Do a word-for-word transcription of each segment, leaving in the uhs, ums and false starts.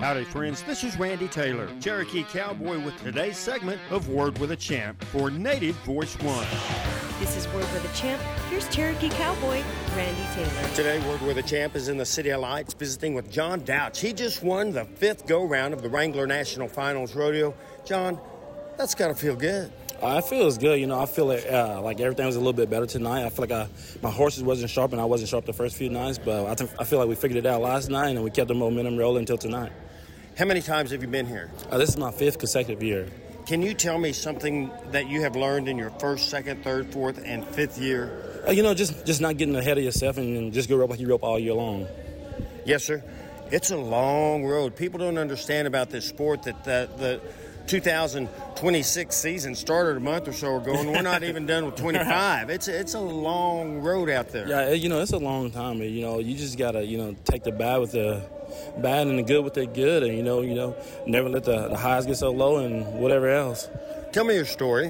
Howdy, friends. This is Randy Taylor, Cherokee Cowboy, with today's segment of Word with a Champ for Native Voice One. This is Word with a Champ. Here's Cherokee Cowboy, Randy Taylor. Today, Word with a Champ is in the City of Lights, visiting with John Douch. He just won the fifth go-round of the Wrangler National Finals Rodeo. John, that's got to feel good. Uh, it feels good. You know, I feel like, uh, like everything was a little bit better tonight. I feel like I, my horses wasn't sharp, and I wasn't sharp the first few nights, but I, th- I feel like we figured it out last night, and we kept the momentum rolling until tonight. How many times have you been here? Uh, this is my fifth consecutive year. Can you tell me something that you have learned in your first, second, third, fourth, and fifth year? Uh, you know, just, just not getting ahead of yourself and, and just go rope like you rope all year long. Yes, sir. It's a long road. People don't understand about this sport that the, the two thousand twenty-six season started a month or so ago, and we're not even done with twenty-five. It's a, it's a long road out there. Yeah, you know, it's a long time. You know, you just got to, you know, take the bad with the bad and the good with the good, and, you know, you know, never let the, the highs get so low and whatever else. Tell me your story.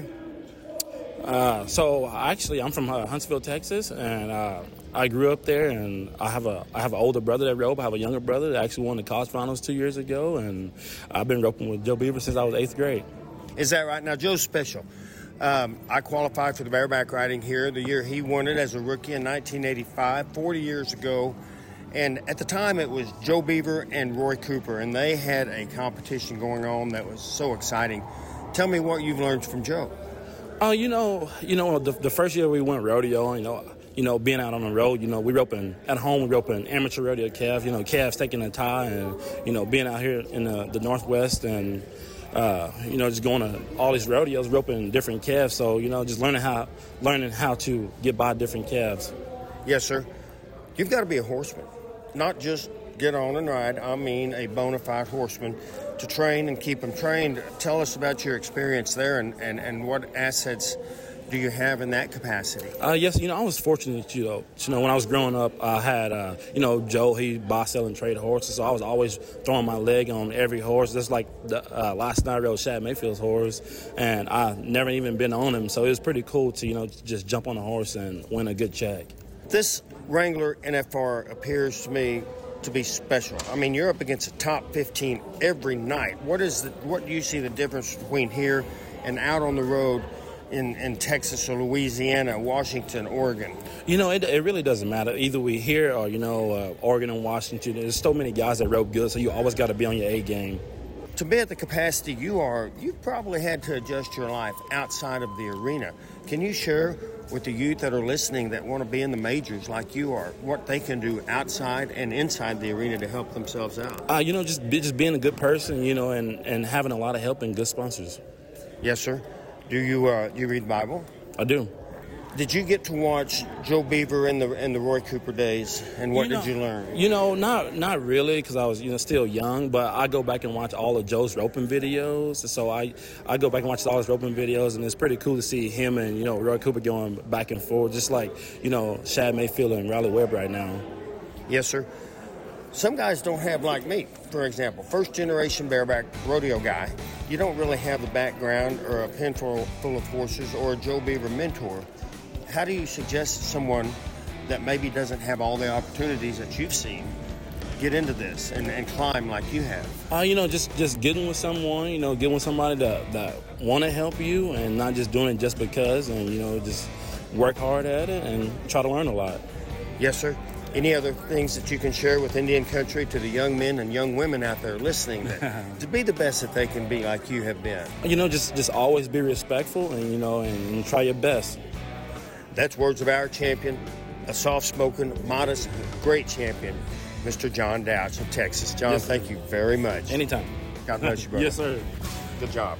Uh, so actually, I'm from uh, Huntsville, Texas, and uh, I grew up there. And I have a I have an older brother that rope. I have a younger brother that actually won the college finals two years ago, and I've been roping with Joe Beaver since I was eighth grade. Is that right? Now, Joe's special. Um, I qualified for the bareback riding here the year he won it as a rookie in nineteen eighty-five, forty years ago. And at the time, it was Joe Beaver and Roy Cooper, and they had a competition going on that was so exciting. Tell me what you've learned from Joe. Oh, uh, you know, you know, the, the first year we went rodeo, you know, you know, being out on the road, you know, we roping at home, we roping amateur rodeo calf, you know, calves taking a tie, and, you know, being out here in the, the Northwest and, uh, you know, just going to all these rodeos, roping different calves. So, you know, just learning how, learning how to get by different calves. Yes, sir. You've got to be a horseman, not just get on and ride. I mean a bona fide horseman to train and keep them trained. Tell us about your experience there and, and, and what assets do you have in that capacity? Uh, yes, you know, I was fortunate, you know, you know, when I was growing up, I had, uh, you know, Joe, he buy, sell, and trade horses, so I was always throwing my leg on every horse. Just like the, uh, last night I rode Shad Mayfield's horse, and I never even been on him, so it was pretty cool to, you know, just jump on a horse and win a good check. This Wrangler N F R appears to me to be special. I mean, you're up against the top fifteen every night. What is the, what do you see the difference between here and out on the road in, in Texas or Louisiana, Washington, Oregon? You know, it, it really doesn't matter. Either we here or, you know, uh, Oregon and Washington. There's so many guys that rope good, so you always got to be on your A game. To be at the capacity you are, you've probably had to adjust your life outside of the arena. Can you share with the youth that are listening that want to be in the majors like you are, what they can do outside and inside the arena to help themselves out? Uh, you know, just be, just being a good person, you know, and, and having a lot of help and good sponsors. Yes, sir. Do you uh, you read the Bible? I do. Did you get to watch Joe Beaver in the in the Roy Cooper days, and what you know, did you learn? You know, not not really, because I was, you know, still young, but I go back and watch all of Joe's roping videos. So I, I go back and watch all his roping videos, and it's pretty cool to see him and, you know, Roy Cooper going back and forth, just like, you know, Shad Mayfield and Riley Webb right now. Yes, sir. Some guys don't have, like me, for example, first-generation bareback rodeo guy. You don't really have the background or a pen full full of horses or a Joe Beaver mentor. How do you suggest someone that maybe doesn't have all the opportunities that you've seen get into this and, and climb like you have? Uh, you know, just, just getting with someone, you know, getting with somebody that, that want to help you and not just doing it just because, and, you know, just work hard at it and try to learn a lot. Yes, sir. Any other things that you can share with Indian country to the young men and young women out there listening that, to be the best that they can be like you have been? You know, just, just always be respectful and, you know, and, and try your best. That's words of our champion, a soft-spoken, modest, great champion, Mister John Douch of Texas. John, yes, thank you very much. Anytime. God bless you, brother. Yes, sir. Good job.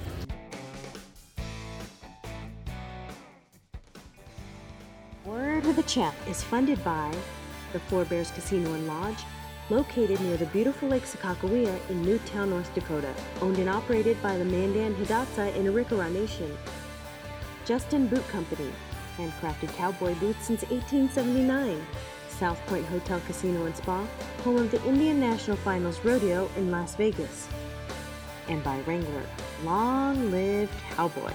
Word with a Champ is funded by the Four Bears Casino and Lodge, located near the beautiful Lake Sakakawea in Newtown, North Dakota, owned and operated by the Mandan Hidatsa in Arikara Nation. Justin Boot Company, handcrafted cowboy boots since eighteen seventy-nine. South Point Hotel Casino and Spa, home of the Indian National Finals Rodeo in Las Vegas. And by Wrangler, long live cowboys.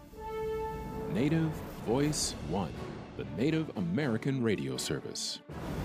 Native Voice One, the Native American radio service.